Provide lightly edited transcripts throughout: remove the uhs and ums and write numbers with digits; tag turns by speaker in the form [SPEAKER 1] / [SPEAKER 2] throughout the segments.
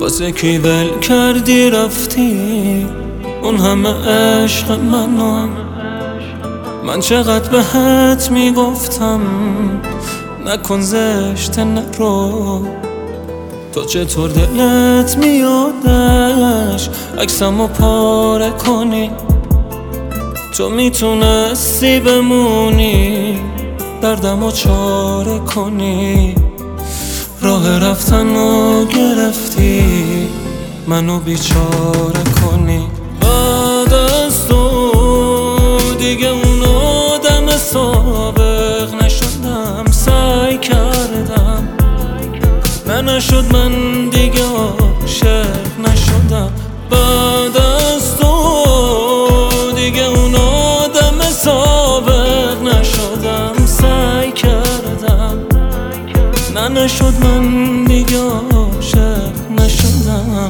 [SPEAKER 1] واسه کی ول کردی رفتی اون همه عشق منو. من چقدر بهت میگفتم نکن زشت نرو، تو چطور دلت میادش عکسمو پاره کنی؟ تو میتونستی بمونی دردمو چاره کنی، راه رفتنو گرفتی منو بیچاره کنی. بعد از تو دیگه اون آدم سابق نشدم، سعی کردم نشد، من دیگه عاشق نشدم. بعد از تو دیگه اون آدم سابق نشدم، سعی کردم نشد، من دیگه عاشق نشدم.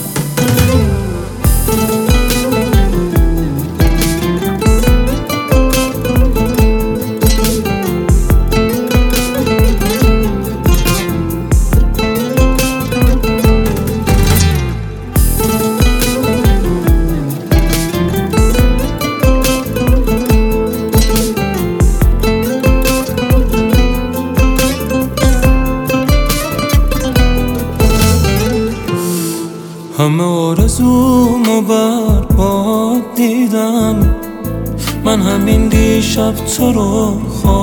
[SPEAKER 1] همه آرزومو برباد دیدم، من همین دیشب تو رو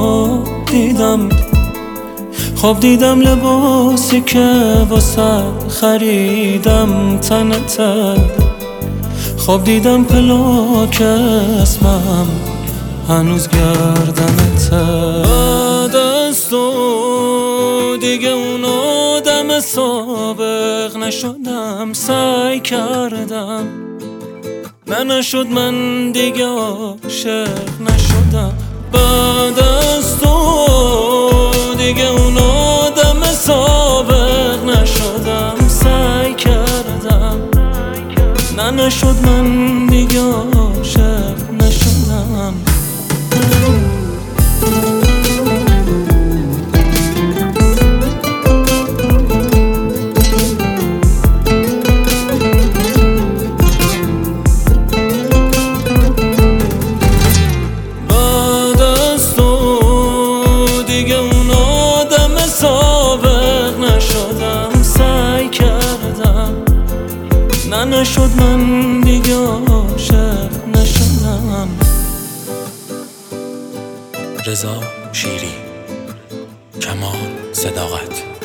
[SPEAKER 1] خواب دیدم لباسی که واسه خریدم تنته، خواب دیدم پلاک اسمم هنوز گردنته. بعد از تو دیگه اون آدم سابق نشدم، سعی کردم نشد، من دیگه عاشق نشدم. بعد از تو دیگه اون آدم سابق نشدم، سعی کردم نشد، من دیگه عاشق نشدم. نشد، من دیگه عاشق نشدم.
[SPEAKER 2] رضا شیری، کمان صداقت.